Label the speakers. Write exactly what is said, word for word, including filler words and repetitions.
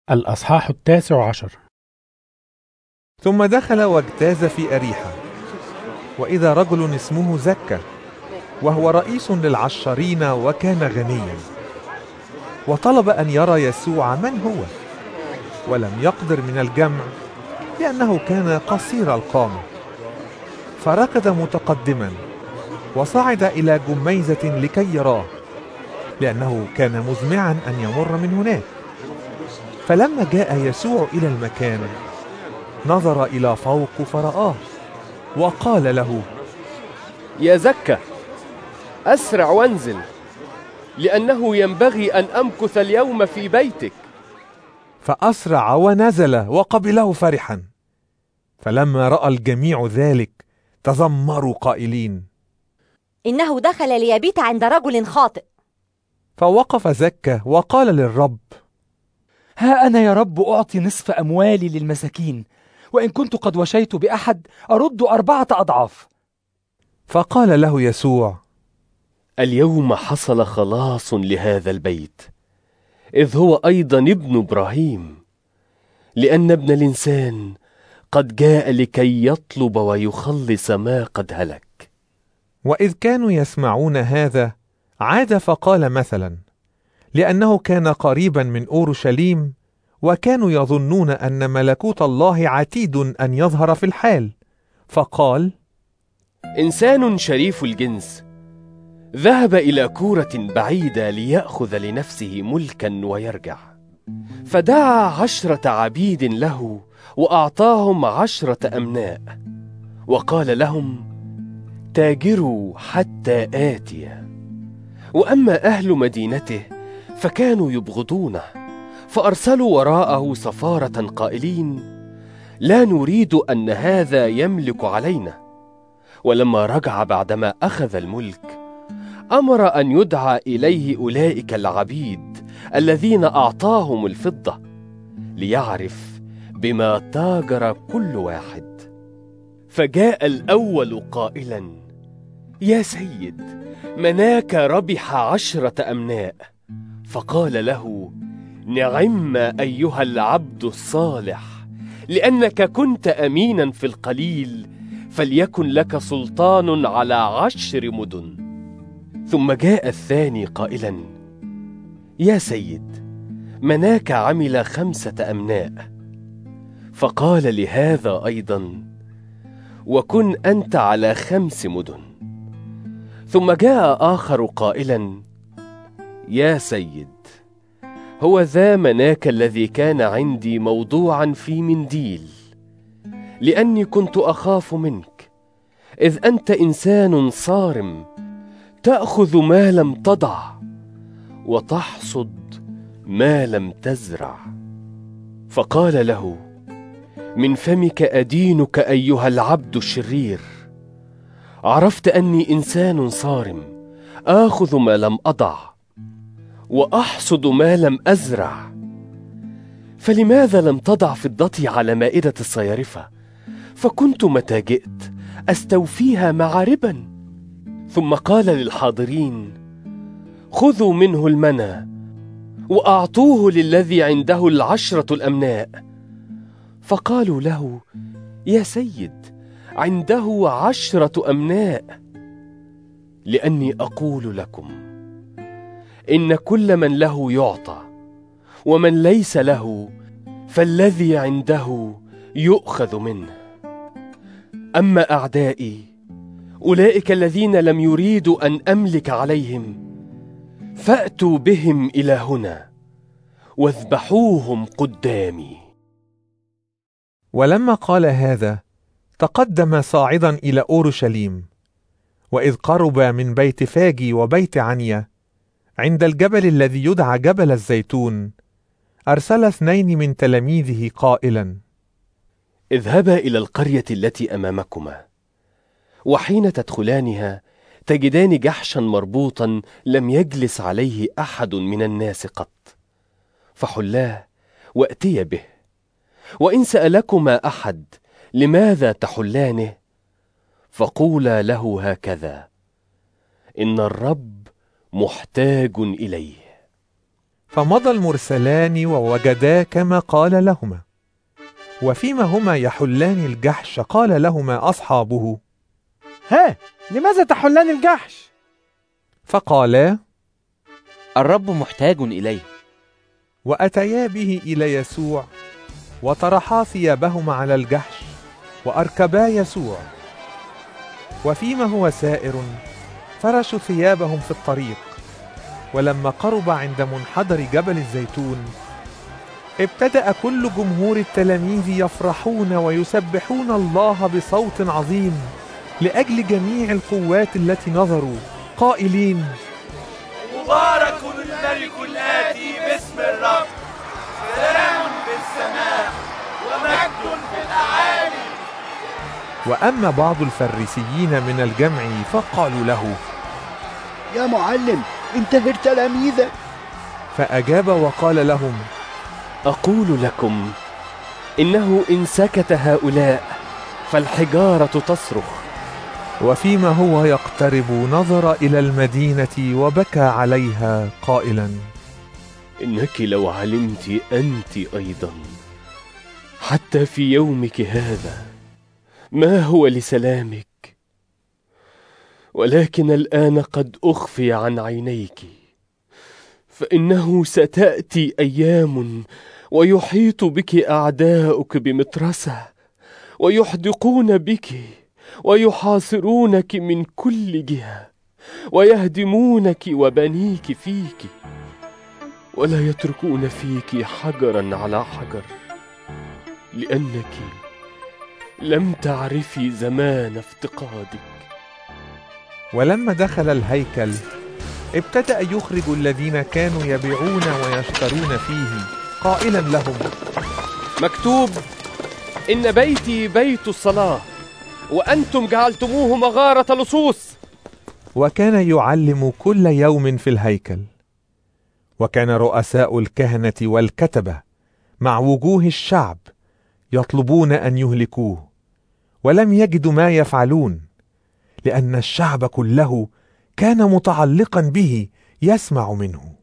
Speaker 1: الأصحاح التاسع عشر.
Speaker 2: ثم دخل واجتاز في أريحة، وإذا رجل اسمه زكا، وهو رئيس للعشرين وكان غنيا، وطلب أن يرى يسوع من هو، ولم يقدر من الجمع لأنه كان قصير القامة، فركض متقدما وصعد إلى جميزة لكي يراه، لأنه كان مزمعا أن يمر من هناك. فلما جاء يسوع إلى المكان نظر إلى فوق فرآه، وقال له:
Speaker 3: يا زكا، أسرع وانزل، لأنه ينبغي أن أمكث اليوم في بيتك.
Speaker 2: فأسرع ونزل وقبله فرحا. فلما رأى الجميع ذلك تذمروا قائلين:
Speaker 4: إنه دخل ليبيت عند رجل خاطئ.
Speaker 2: فوقف زكا وقال للرب:
Speaker 5: ها أنا يا رب أعطي نصف أموالي للمساكين، وإن كنت قد وشيت بأحد أرد أربعة أضعاف.
Speaker 2: فقال له يسوع:
Speaker 3: اليوم حصل خلاص لهذا البيت، إذ هو أيضا ابن إبراهيم، لأن ابن الإنسان قد جاء لكي يطلب ويخلص ما قد هلك.
Speaker 2: وإذ كانوا يسمعون هذا عاد فقال مثلا، لأنه كان قريبا من أورشليم، وكانوا يظنون أن ملكوت الله عتيد أن يظهر في الحال، فقال:
Speaker 3: إنسان شريف الجنس ذهب إلى كورة بعيدة ليأخذ لنفسه ملكا ويرجع، فدعا عشرة عبيد له وأعطاهم عشرة أمناء، وقال لهم: تاجروا حتى آتي. وأما أهل مدينته فكانوا يبغضونه، فأرسلوا وراءه سفارة قائلين: لا نريد أن هذا يملك علينا. ولما رجع بعدما أخذ الملك أمر أن يدعى إليه أولئك العبيد الذين أعطاهم الفضة، ليعرف بما تاجر كل واحد. فجاء الأول قائلا: يا سيد، مناك ربح عشرة أمناء. فقال له: نعم أيها العبد الصالح، لأنك كنت أمينا في القليل، فليكن لك سلطان على عشر مدن. ثم جاء الثاني قائلا: يا سيد، مناك عمل خمسة أمناء. فقال لهذا أيضا: وكن أنت على خمس مدن. ثم جاء آخر قائلا: يا سيد، هو ذا مناك الذي كان عندي موضوعا في منديل، لأني كنت أخاف منك، إذ أنت إنسان صارم، تأخذ ما لم تضع وتحصد ما لم تزرع. فقال له: من فمك أدينك أيها العبد الشرير، عرفت أني إنسان صارم، آخذ ما لم أضع وأحصد ما لم أزرع. فلماذا لم تضع فضتي على مائدة الصيارفة، فكنت متى جئت أستوفيها مع ربا؟ ثم قال للحاضرين: خذوا منه المنى وأعطوه للذي عنده العشرة الأمناء. فقالوا له: يا سيد، عنده عشرة أمناء. لأني أقول لكم إن كل من له يعطى، ومن ليس له فالذي عنده يؤخذ منه. أما أعدائي، أولئك الذين لم يريدوا أن أملك عليهم، فأتوا بهم إلى هنا واذبحوهم قدامي.
Speaker 2: ولما قال هذا تقدم صاعدا إلى أورشليم، وإذ قرب من بيت فاجي وبيت عنيا عند الجبل الذي يدعى جبل الزيتون، أرسل اثنين من تلاميذه قائلا:
Speaker 3: اذهبا إلى القرية التي أمامكما، وحين تدخلانها تجدان جحشا مربوطا لم يجلس عليه أحد من الناس قط، فحلاه وأتي به. وإن سألكما أحد لماذا تحلانه، فقولا له هكذا: إن الرب محتاج إليه.
Speaker 2: فمضى المرسلان ووجدا كما قال لهما. وفيما هما يحلان الجحش قال لهما أصحابه:
Speaker 6: ها، لماذا تحلان الجحش؟
Speaker 2: فقالا:
Speaker 7: الرب محتاج إليه.
Speaker 2: وأتيا به إلى يسوع وطرحا ثيابهما على الجحش وأركبا يسوع. وفيما هو سائر فرشوا ثيابهم في الطريق. ولما قرب عند منحدر جبل الزيتون ابتدأ كل جمهور التلاميذ يفرحون ويسبحون الله بصوت عظيم لأجل جميع القوات التي نظروا، قائلين:
Speaker 8: مبارك الملك الآتي باسم الرب، سلام في السماء ومجد في الأعالي.
Speaker 2: وأما بعض الفريسيين من الجمع فقالوا له:
Speaker 9: يا معلم، انتهر تلاميذك.
Speaker 2: فأجاب وقال لهم:
Speaker 3: أقول لكم إنه إن سكت هؤلاء فالحجارة تصرخ.
Speaker 2: وفيما هو يقترب نظر إلى المدينة وبكى عليها قائلا:
Speaker 3: إنك لو علمت أنت أيضا حتى في يومك هذا ما هو لسلامك، ولكن الآن قد أخفي عن عينيك، فإنه ستأتي أيام ويحيط بك أعداؤك بمترسة ويحدقون بك ويحاصرونك من كل جهة ويهدمونك وبنيك فيك ولا يتركون فيك حجرا على حجر، لأنك لم تعرفي زمان افتقادك.
Speaker 2: ولما دخل الهيكل ابتدأ يخرج الذين كانوا يبيعون ويشترون فيه قائلا لهم:
Speaker 3: مكتوب: إن بيتي بيت الصلاة وأنتم جعلتموه مغارة لصوص.
Speaker 2: وكان يعلم كل يوم في الهيكل. وكان رؤساء الكهنة والكتبة مع وجوه الشعب يطلبون أن يهلكوه، ولم يجدوا ما يفعلون، لأن الشعب كله كان متعلقا به يسمع منه.